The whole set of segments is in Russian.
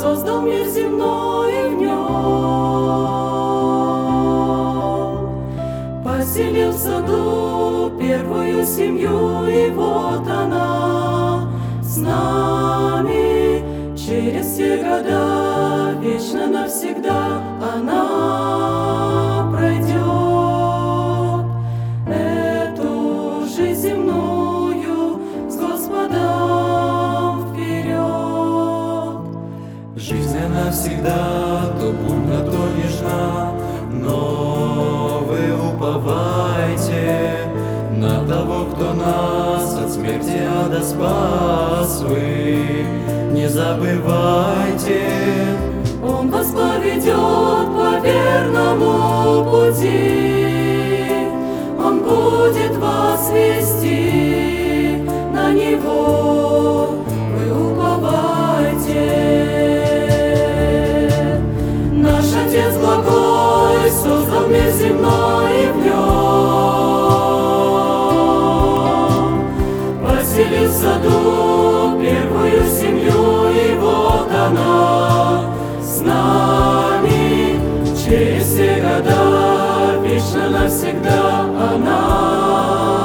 создал мир земной и в нем поселил в саду первую семью, и вот она с нами через все года, вечно навсегда она пройдет эту жизнь земную с Господом вперед. Жизнь она всегда то бурна, то нежна, но вы уповайте на того, кто нас от смерти ада спас. Вы не забывайте, Он вас поведет по верному пути, Он будет вас вести на Него, вы уповайте. Наш Отец благой создал мир земной и в нем поселил в саду первую семью, и вот она с нами через все года, вечно навсегда она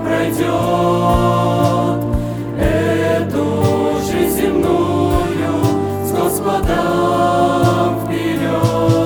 пройдет эту жизнь земную с Господом вперед.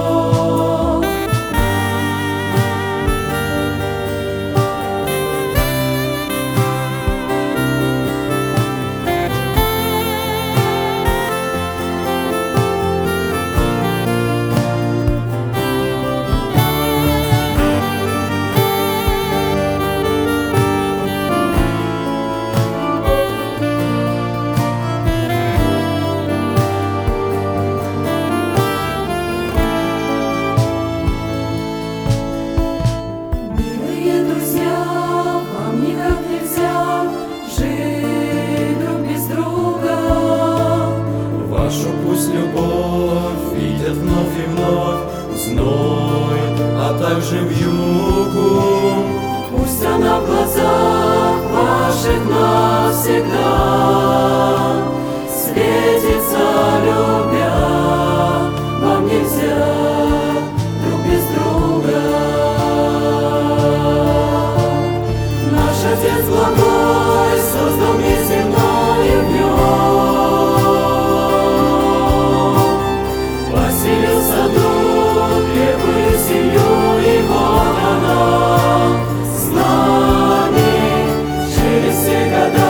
вашу пусть любовь видят вновь и вновь в зной, а также в югу. Пусть она в глазах ваших навсегда светится, любя, вам нельзя друг без друга. Наш Отец благой создал мир земной и в нем поселил в саду первую семью, и вот она с нами через все года.